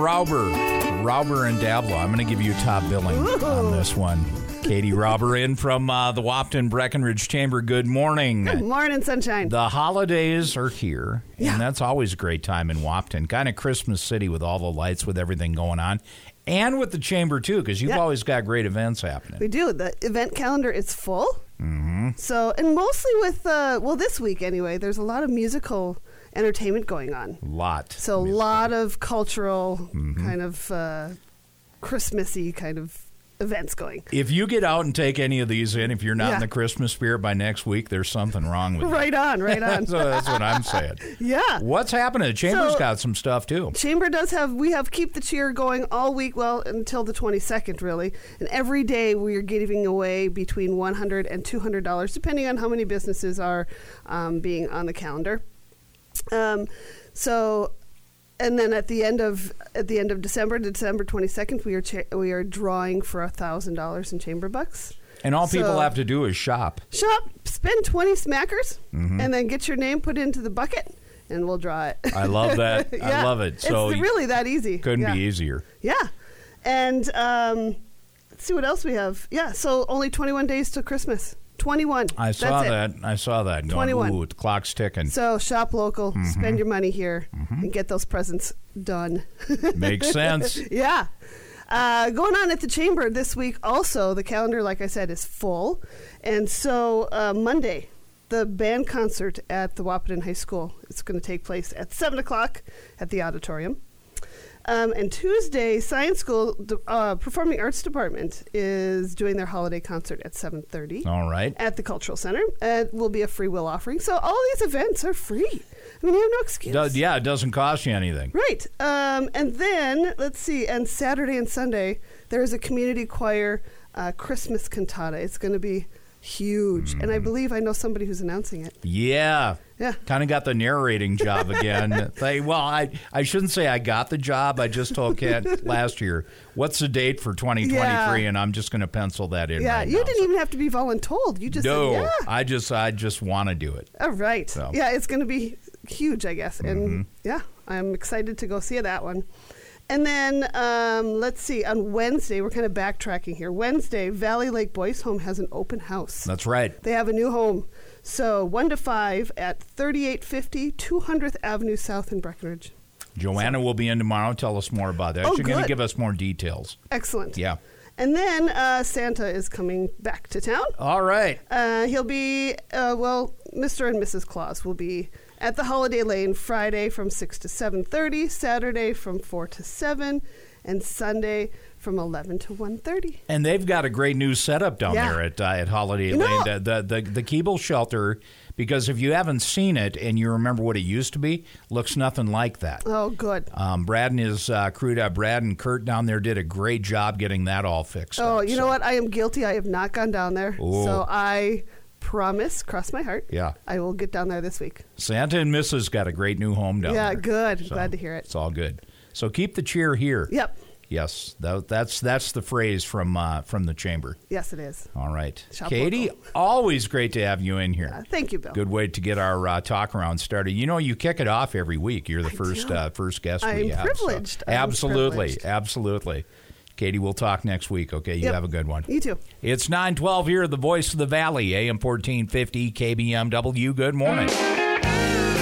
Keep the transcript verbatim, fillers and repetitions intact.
Rauber. Rauber and Dablo. I'm going to give you top billing Ooh. on this one. Katie Rauber in from uh, the Wahpeton Breckenridge Chamber. Good morning. Good morning, sunshine. The holidays are here, yeah. and that's always a great time in Wahpeton. Kind of Christmas City with all the lights, with everything going on. And with the Chamber, too, because you've yeah. always got great events happening. We do. The event calendar is full. Mm-hmm. So, and mostly with, uh, well, this week anyway, there's a lot of musical entertainment going on. A lot. So, a lot of cultural mm-hmm. kind of uh, Christmassy kind of events going. If you get out and take any of these in, if you're not yeah. in the Christmas spirit by next week, there's something wrong with you. Right on, right on. So that's what I'm saying. Yeah. What's happening? The Chamber's so, got some stuff, too. Chamber does have, we have Keep the Cheer going all week, well, until the twenty-second, really. And every day we are giving away between one hundred dollars and two hundred dollars, depending on how many businesses are um, being on the calendar. Um, so... And then at the end of at the end of December, December twenty-second, we are cha- we are drawing for a thousand dollars in Chamber bucks. And all so, people have to do is shop. Shop, spend twenty smackers, mm-hmm. and then get your name put into the bucket, and we'll draw it. I love that. yeah. I love it. So it's really that easy. Couldn't yeah. be easier. Yeah, and um, let's see what else we have. Yeah, so only twenty-one days till Christmas. twenty-one. I saw That's that. it. I saw that. Going, twenty-one. Ooh, the clock's ticking. So shop local, mm-hmm. spend your money here, mm-hmm. and get those presents done. Makes sense. Yeah. Uh, going on at the Chamber this week also, the calendar, like I said, is full. And so uh, Monday, the band concert at the Wahpeton High School is going to take place at seven o'clock at the auditorium. Um, and Tuesday, Science School uh, Performing Arts Department is doing their holiday concert at seven thirty. All right. At the Cultural Center. It will be a free will offering. So all these events are free. I mean, you have no excuse. Does, yeah, it doesn't cost you anything. Right. Um, and then, let's see, and Saturday and Sunday, there is a community choir uh, Christmas cantata. It's going to be huge. Mm. And I believe I know somebody who's announcing it. Yeah. Yeah. Kind of got the narrating job again. they, well, I, I shouldn't say I got the job. I just told Kat last year, what's the date for twenty twenty-three? Yeah. And I'm just going to pencil that in. Yeah, right you now, didn't so. even have to be voluntold. You just no, said, yeah. I just, I just want to do it. All right. So. Yeah, it's going to be huge, I guess. And mm-hmm. yeah, I'm excited to go see that one. And then, um, let's see, on Wednesday, we're kind of backtracking here. Wednesday, Valley Lake Boys Home has an open house. That's right. They have a new home. So one to five at thirty-eight fifty two hundredth Avenue South in Breckenridge. Joanna so. will be in tomorrow. Tell us more about that. Oh, She's going to good. give us more details. Excellent. Yeah. And then uh, Santa is coming back to town. All right. Uh, he'll be, uh, well, Mister and Missus Claus will be at the Holiday Lane Friday from six to seven thirty, Saturday from four to seven, and Sunday from eleven to one thirty. And they've got a great new setup down yeah. there at uh, at Holiday you Lane. Know, the, the, the, the Keeble Shelter, because if you haven't seen it and you remember what it used to be, looks nothing like that. Oh, good. Um, Brad and his uh, crew, uh, Brad and Kurt down there did a great job getting that all fixed Oh, up, you so. know what? I am guilty. I have not gone down there. Ooh. So I promise, cross my heart, yeah. I will get down there this week. Santa and Missus got a great new home down yeah, there. Yeah, good. So Glad to hear it. It's all good. So keep the cheer here. Yep. Yes, that, that's that's the phrase from uh, from the Chamber. Yes, it is. All right. Shop Katie, local. always great to have you in here. Uh, thank you, Bill. Good way to get our uh, talk around started. You know, you kick it off every week. You're the I first do. uh, first guest I'm we have. privileged. So. I'm Absolutely, privileged. absolutely. Katie, we'll talk next week, okay? You yep. have a good one. You too. It's nine twelve here, the Voice of the Valley, A M fourteen fifty, K B M W. Good morning.